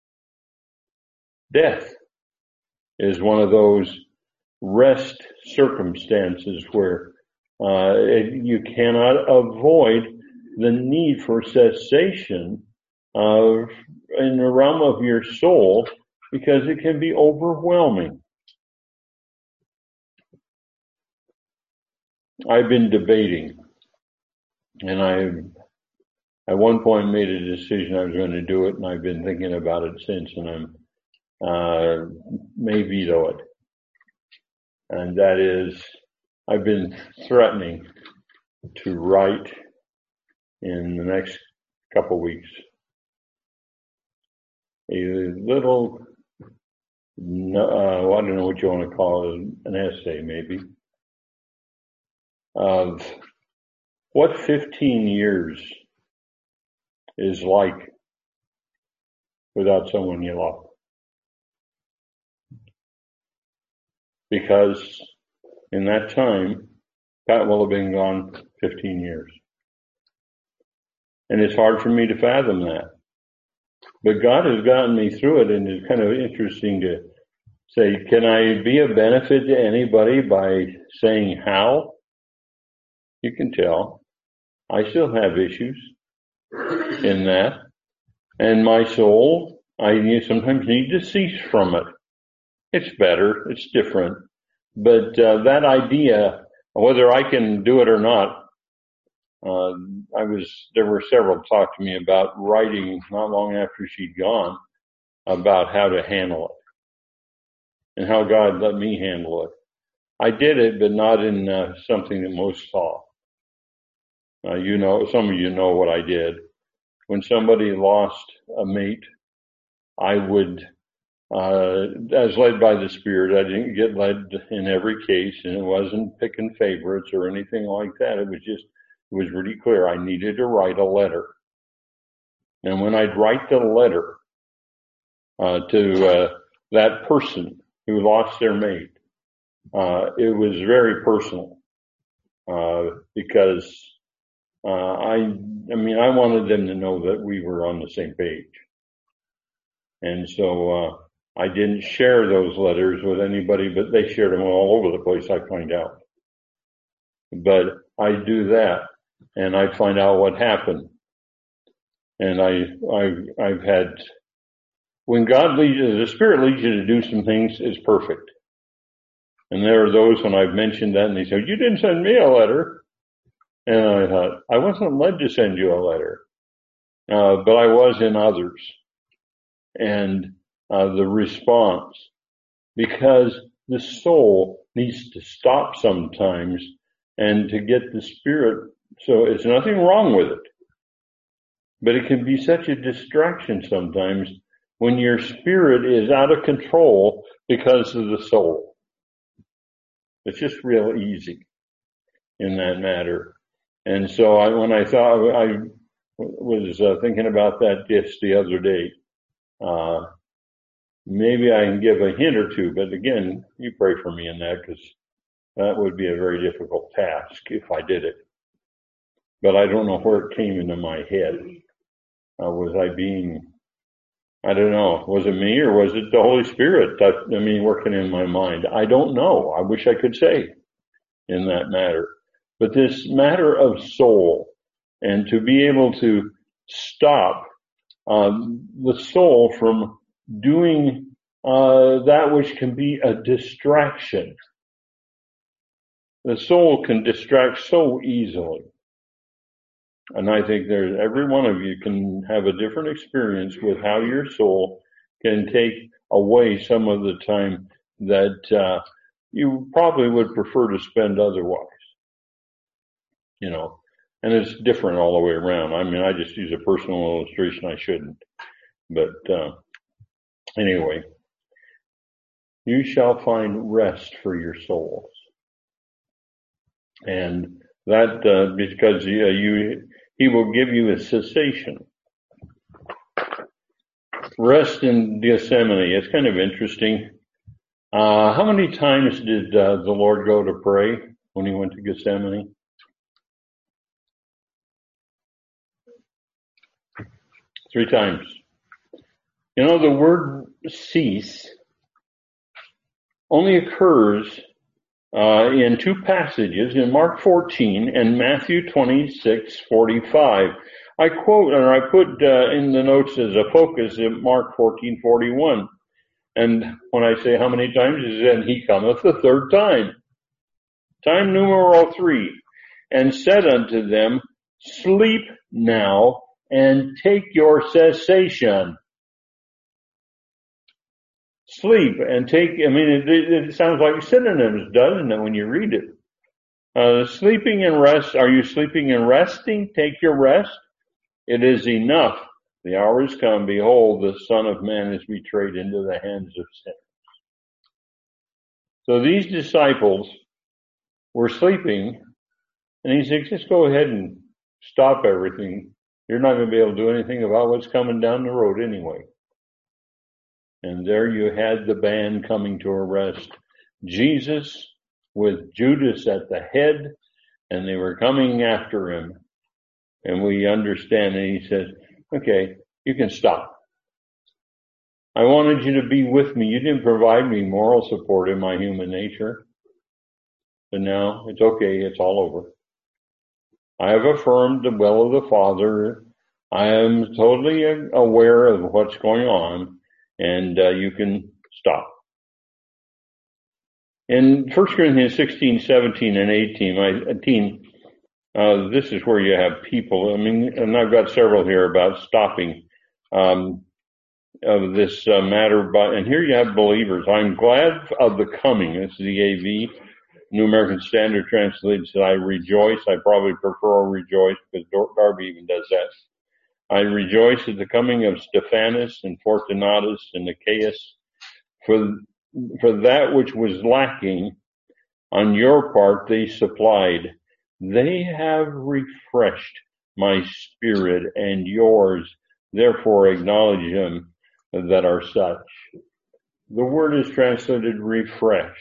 Death is one of those rest circumstances where uh, it, you cannot avoid the need for cessation of in the realm of your soul, because it can be overwhelming. I've been debating, and I at one point made a decision I was going to do it, and I've been thinking about it since, and I'm uh, may veto it. And that is, I've been threatening to write in the next couple weeks a little, uh, I don't know what you want to call it, an essay maybe, of what fifteen years is like without someone you love. Because in that time, Pat will have been gone fifteen years. And it's hard for me to fathom that. But God has gotten me through it, and it's kind of interesting to say, can I be a benefit to anybody by saying how? You can tell. I still have issues in that. And my soul, I sometimes need to cease from it. It's better. It's different. But uh, that idea, whether I can do it or not, uh, I was, there were several talk to me about writing not long after she'd gone about how to handle it and how God let me handle it. I did it, but not in uh, something that most saw. Uh, you know, some of you know what I did. When somebody lost a mate, I would, uh, as led by the Spirit, I didn't get led in every case, and it wasn't picking favorites or anything like that. It was just, it was really clear. I needed to write a letter. And when I'd write the letter uh, to uh, that person who lost their mate, uh, it was very personal uh, because uh, I, I mean, I wanted them to know that we were on the same page. And so, uh, I didn't share those letters with anybody, but they shared them all over the place, I find out. But I do that, and I find out what happened. And I, I've, I've had, when God leads you, the Spirit leads you to do some things, it's perfect. And there are those when I've mentioned that and they say, you didn't send me a letter. And I thought, I wasn't led to send you a letter. Uh, but I was in others. And, uh, the response, because the soul needs to stop sometimes and to get the Spirit. So it's nothing wrong with it, but it can be such a distraction sometimes when your spirit is out of control because of the soul. It's just real easy in that matter. And so I, when I thought, I was uh, thinking about that just the other day, uh, maybe I can give a hint or two, but again, you pray for me in that, because that would be a very difficult task if I did it. But I don't know where it came into my head. Uh, was I being, I don't know, was it me or was it the Holy Spirit that, I mean, working in my mind? I don't know. I wish I could say in that matter. But this matter of soul, and to be able to stop um, the soul from doing uh, that which can be a distraction. The soul can distract so easily. And I think there's, every one of you can have a different experience with how your soul can take away some of the time that uh, you probably would prefer to spend otherwise. You know, and it's different all the way around. I mean, I just use a personal illustration. I shouldn't. But uh, anyway, you shall find rest for your souls. And that, uh, because uh, you, he will give you a cessation. Rest in Gethsemane. It's kind of interesting. Uh, how many times did uh, the Lord go to pray when he went to Gethsemane? Three times. You know, the word cease only occurs uh, in two passages, in Mark fourteen and Matthew twenty-six forty-five. I quote, or I put uh, in the notes as a focus in Mark fourteen forty-one. And when I say how many times, it says, and he cometh the third time. Time numero three. And said unto them, sleep now and take your cessation. Sleep and take, I mean, it, it sounds like synonyms, doesn't it, when you read it? Uh, sleeping and rest, are you sleeping and resting? Take your rest. It is enough. The hour is come. Behold, the Son of Man is betrayed into the hands of sinners. So these disciples were sleeping, and he said, just go ahead and stop everything. You're not going to be able to do anything about what's coming down the road anyway. And there you had the band coming to arrest Jesus with Judas at the head, and they were coming after him. And we understand, and he says, okay, you can stop. I wanted you to be with me. You didn't provide me moral support in my human nature. But now it's okay. It's all over. I have affirmed the will of the Father. I am totally aware of what's going on, and uh, you can stop. In First Corinthians sixteen, seventeen, and eighteen, uh, this is where you have people. I mean, and I've got several here about stopping um, of this uh, matter. But and here you have believers. I'm glad of the coming. This is the A V, New American Standard translates that I rejoice. I probably prefer rejoice because Darby even does that. I rejoice at the coming of Stephanas and Fortunatus and Achaeus, for for that which was lacking on your part they supplied. They have refreshed my spirit and yours. Therefore acknowledge them that are such. The word is translated refreshed.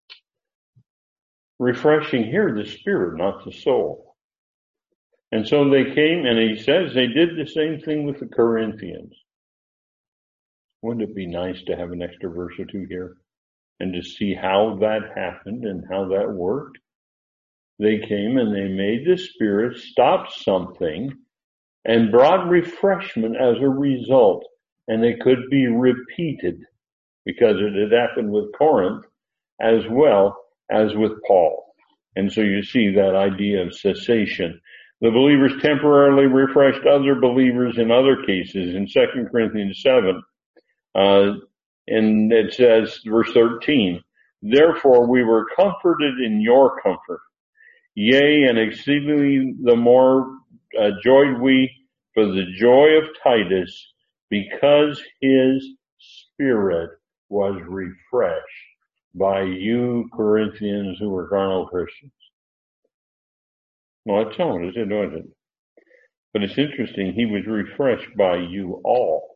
Refreshing here the spirit, not the soul. And so they came, and he says they did the same thing with the Corinthians. Wouldn't it be nice to have an extra verse or two here and to see how that happened and how that worked? They came and they made the Spirit stop something and brought refreshment as a result. And it could be repeated because it had happened with Corinth as well as with Paul. And so you see that idea of cessation. The believers temporarily refreshed other believers in other cases. In Second Corinthians seven, uh, and it says, verse thirteen, therefore we were comforted in your comfort. Yea, and exceedingly the more uh, joyed we for the joy of Titus, because his spirit was refreshed by you Corinthians who were carnal Christians. Well, that's all it is, isn't it? But it's interesting, he was refreshed by you all.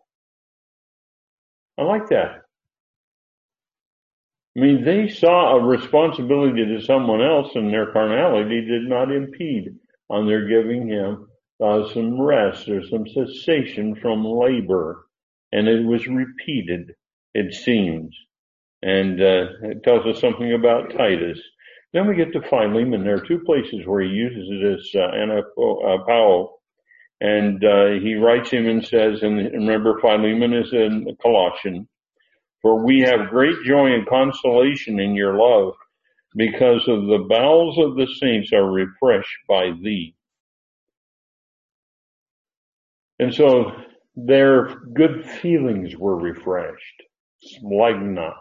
I like that. I mean, they saw a responsibility to someone else, and their carnality did not impede on their giving him uh, some rest or some cessation from labor. And it was repeated, it seems. And uh, it tells us something about Titus. Then we get to Philemon. There are two places where he uses this uh, anapao, and uh, he writes him and says, and remember Philemon is in Colossian, for we have great joy and consolation in your love, because of the bowels of the saints are refreshed by thee. And so their good feelings were refreshed. Splagna.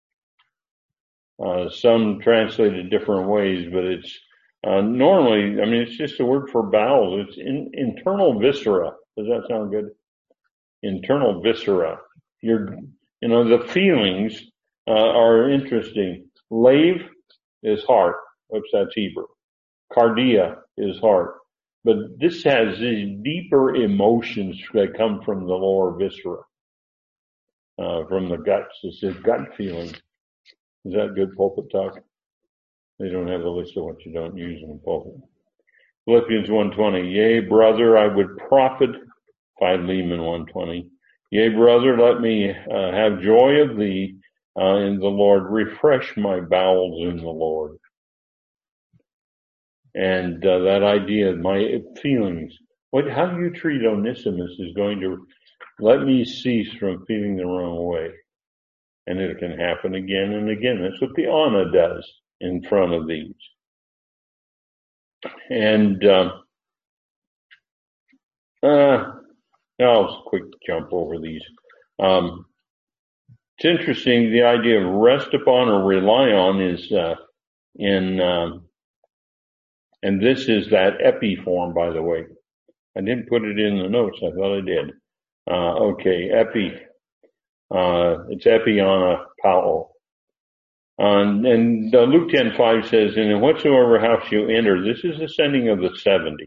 Uh, some translated different ways, but it's uh, normally, I mean, it's just a word for bowels. It's in, internal viscera. Does that sound good? Internal viscera. Your, you know, the feelings uh, are interesting. Lave is heart. Oops, that's Hebrew. Cardia is heart. But this has these deeper emotions that come from the lower viscera, uh, from the guts. It's a gut feeling. Is that good pulpit talk? They don't have a list of what you don't use in the pulpit. Philippians one twenty, yea, brother, I would profit, Philemon one twenty, yea, brother, let me uh, have joy of thee uh, in the Lord, refresh my bowels in the Lord. And uh, that idea, my feelings, what, how you treat Onesimus is going to let me cease from feeling the wrong way. And it can happen again and again. That's what the Anna does in front of these. And uh, uh, I'll quick jump over these. Um, it's interesting, the idea of rest upon or rely on is uh, in, um, and this is that epi form, by the way. I didn't put it in the notes. I thought I did. Uh, okay, epi. Uh, it's epiana pao. Um, and uh, Luke ten five says, and in whatsoever house you enter, this is the sending of the seventy.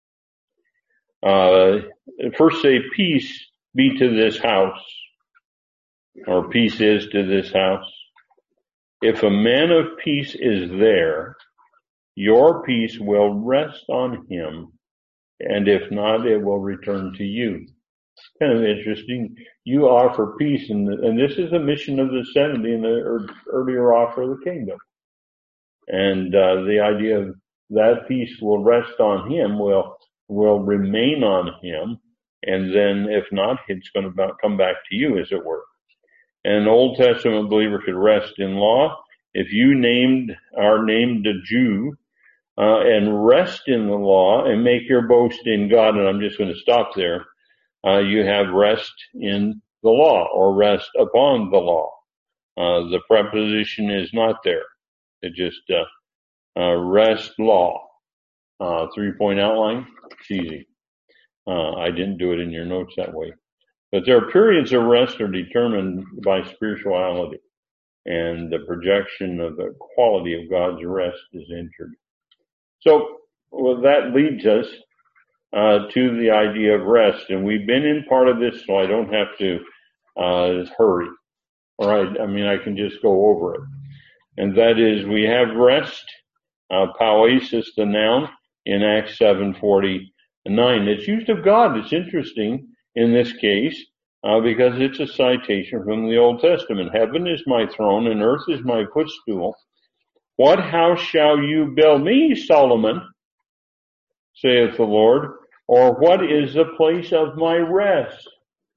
Uh, first say, peace be to this house, or peace is to this house. If a man of peace is there, your peace will rest on him, and if not, it will return to you. Kind of interesting. You offer peace, and, and this is the mission of the seventy in the earlier offer of the kingdom. And uh, the idea of that peace will rest on him, will will remain on him, and then if not, it's going to come back to you, as it were. And an Old Testament believer could rest in law. If you named are named a Jew uh, and rest in the law and make your boast in God, and I'm just going to stop there. Uh, you have rest in the law, or rest upon the law. Uh, the preposition is not there. It just, uh, uh, rest law. Uh, three point outline. It's easy. Uh, I didn't do it in your notes that way. But there are periods of rest are determined by spirituality, and the projection of the quality of God's rest is entered. So, well, that leads us Uh, to the idea of rest. And we've been in part of this, so I don't have to uh, hurry. All right, I mean, I can just go over it. And that is, we have rest, uh, poiesis, the noun, in Acts seven forty-nine. It's used of God. It's interesting in this case uh, because it's a citation from the Old Testament. Heaven is my throne and earth is my footstool. What house shall you build me, Solomon, saith the Lord, or what is the place of my rest?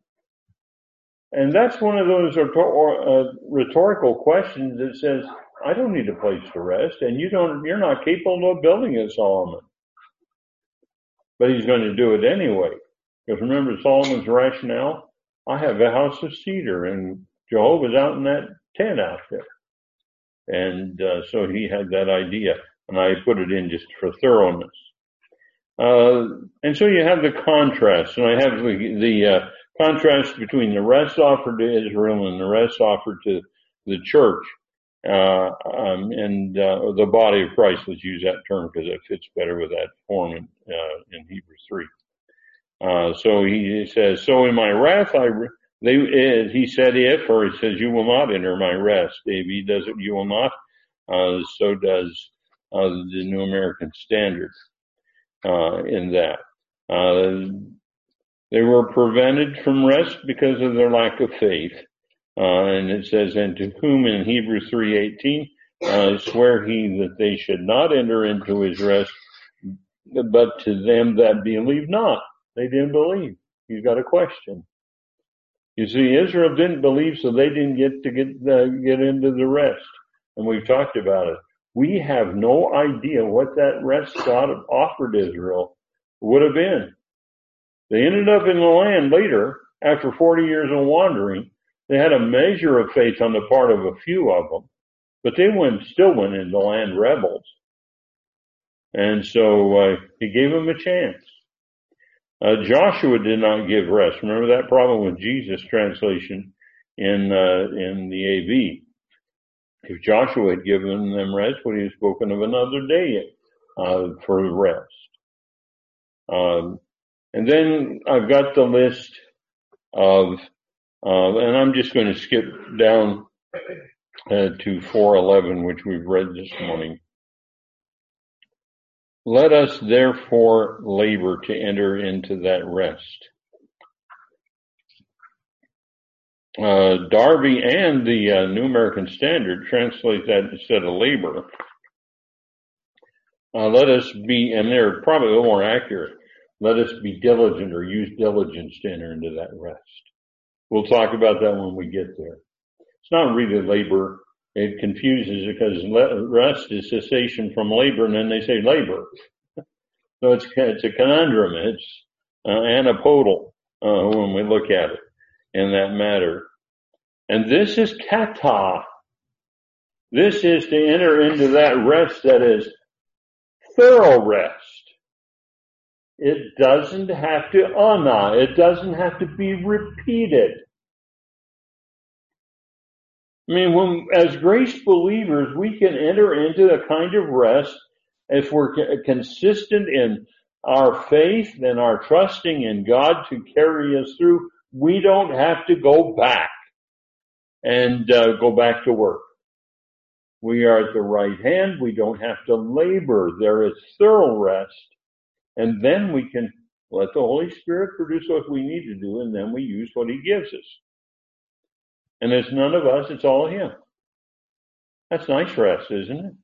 And that's one of those rhetorical questions that says, I don't need a place to rest, and you don't, you're not capable of building it, Solomon. But he's going to do it anyway. Because remember Solomon's rationale? I have a house of cedar, and Jehovah's out in that tent out there. And uh, so he had that idea, and I put it in just for thoroughness. Uh, and so you have the contrast, and I have the, the uh, contrast between the rest offered to Israel and the rest offered to the church, uh, um, and uh, the body of Christ. Let's use that term because it fits better with that form in, uh, in Hebrews three. Uh, so he says, so in my wrath, I, re- they, uh, he said if, or it says, you will not enter my rest. Davey does it, you will not. Uh, so does, uh, the New American Standard, uh, in that. Uh, they were prevented from rest because of their lack of faith. Uh, and it says, and to whom in Hebrews three eighteen, uh, swear he that they should not enter into his rest, but to them that believe not. They didn't believe. You've got a question. You see, Israel didn't believe, so they didn't get to get uh, get into the rest. And we've talked about it. We have no idea what that rest God offered Israel would have been. They ended up in the land later, after forty years of wandering. They had a measure of faith on the part of a few of them, but they went, still went into the land rebels. And so uh, he gave them a chance. Uh, Joshua did not give rest. Remember that problem with Jesus' translation in uh, in the A V. If Joshua had given them rest, would he have spoken of another day uh, for rest? Um, and then I've got the list of, uh, and I'm just going to skip down uh, to four eleven, which we've read this morning. Let us therefore labor to enter into that rest. Uh, Darby and the uh, New American Standard translate that instead of labor. Uh, let us be, and they're probably a little more accurate, let us be diligent or use diligence to enter into that rest. We'll talk about that when we get there. It's not really labor. It confuses it because rest is cessation from labor, and then they say labor. So it's, it's a conundrum. It's uh, antipodal uh, when we look at it in that matter. And this is kata. This is to enter into that rest that is thorough rest. It doesn't have to ana. It doesn't have to be repeated. I mean, when, as grace believers, we can enter into a kind of rest if we're consistent in our faith and our trusting in God to carry us through. We don't have to go back and uh, go back to work. We are at the right hand. We don't have to labor. There is thorough rest. And then we can let the Holy Spirit produce what we need to do, and then we use what he gives us. And it's none of us, it's all him. That's nice rest, isn't it?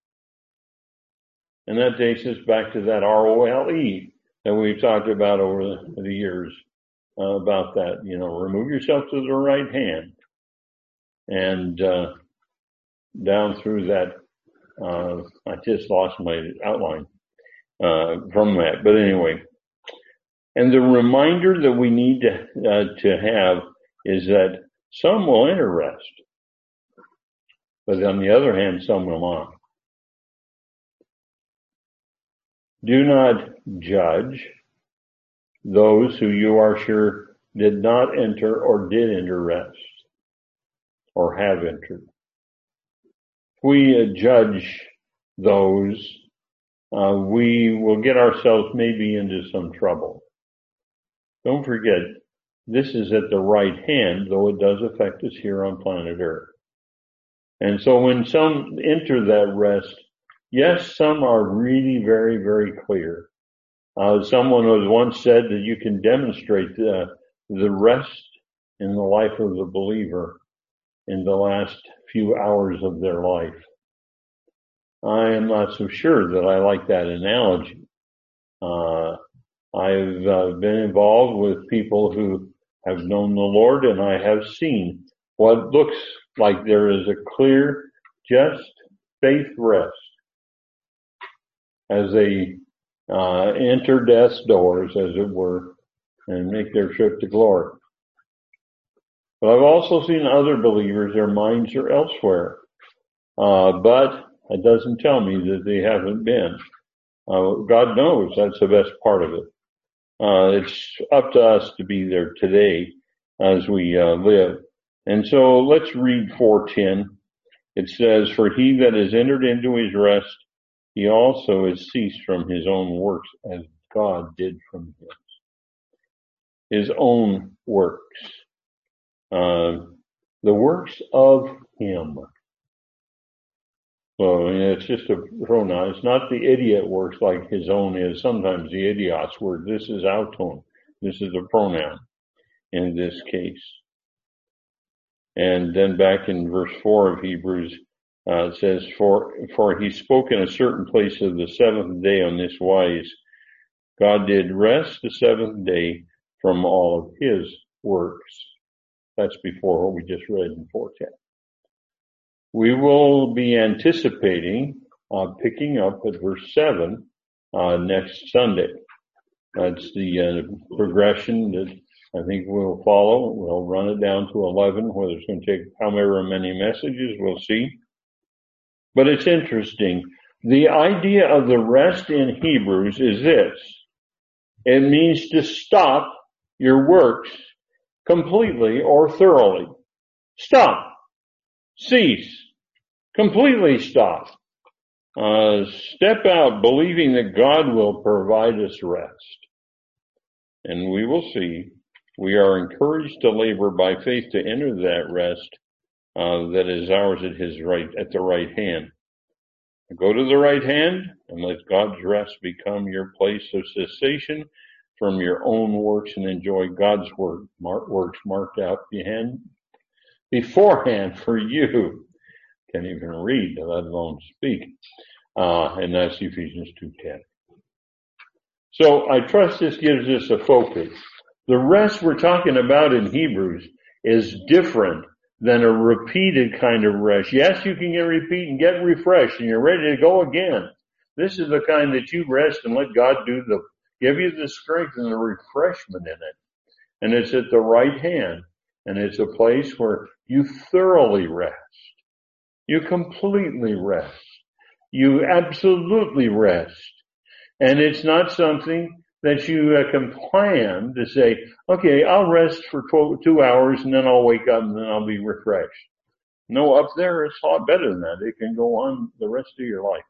And that takes us back to that R O L E that we've talked about over the, the years, uh, about that, you know, remove yourself to the right hand. And uh, down through that, uh, I just lost my outline uh, from that. But anyway, and the reminder that we need to uh, to have is that some will enter rest, but on the other hand, some will not. Do not judge those who you are sure did not enter or did enter rest or have entered. If we uh, judge those, uh, we will get ourselves maybe into some trouble. Don't forget, this is at the right hand, though it does affect us here on planet Earth. And so when some enter that rest, yes, some are really very, very clear. Uh, someone was once said that you can demonstrate the, the rest in the life of the believer in the last few hours of their life. I am not so sure that I like that analogy. Uh, I've uh, been involved with people who have known the Lord, and I have seen what looks like there is a clear, just faith rest as they uh, enter death's doors, as it were, and make their trip to glory. But I've also seen other believers, their minds are elsewhere. Uh, but it doesn't tell me that they haven't been. Uh, God knows that's the best part of it. Uh, it's up to us to be there today as we uh, live. And so let's read four ten. It says, "For he that is entered into his rest, he also is ceased from his own works, as God did from his." His own works. Uh, the works of him. So it's just a pronoun. It's not the idiot works like his own is. Sometimes the idiot's word. This is auton. This is a pronoun in this case. And then back in verse four of Hebrews, uh, it says, for, for he spoke in a certain place of the seventh day on this wise. God did rest the seventh day from all of his works. That's before what we just read in four ten. We will be anticipating uh, picking up at verse seven uh, next Sunday. That's the uh, progression that I think we'll follow. We'll run it down to eleven. Whether it's going to take however many messages, we'll see. But it's interesting. The idea of the rest in Hebrews is this. It means to stop your works completely or thoroughly. Stop. Cease. Completely stop. Uh, step out believing that God will provide us rest. And we will see. We are encouraged to labor by faith to enter that rest uh, that is ours at his right, at the right hand. Go to the right hand and let God's rest become your place of cessation from your own works and enjoy God's word, mark, works marked out behind, beforehand for you. Can't even read, let alone speak. Uh, and that's Ephesians two ten. So I trust this gives us a focus. The rest we're talking about in Hebrews is different than a repeated kind of rest. Yes, you can get repeat and get refreshed and you're ready to go again. This is the kind that you rest and let God do the, give you the strength and the refreshment in it. And it's at the right hand. And it's a place where you thoroughly rest. You completely rest. You absolutely rest. And it's not something that you uh, can plan to say, okay, I'll rest for twelve, two hours and then I'll wake up and then I'll be refreshed. No, up there it's a lot better than that. It can go on the rest of your life.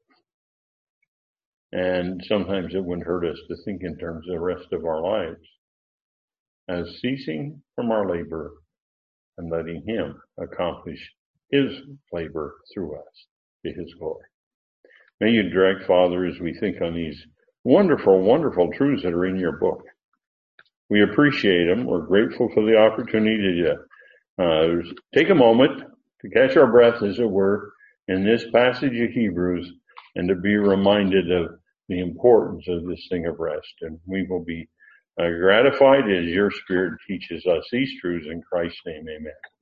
And sometimes it wouldn't hurt us to think in terms of the rest of our lives as ceasing from our labor and letting him accomplish his labor through us to his glory. May you direct, Father, as we think on these wonderful, wonderful truths that are in your book. We appreciate them. We're grateful for the opportunity to uh, take a moment to catch our breath, as it were, in this passage of Hebrews and to be reminded of the importance of this thing of rest. And we will be uh, gratified as your Spirit teaches us these truths in Christ's name. Amen.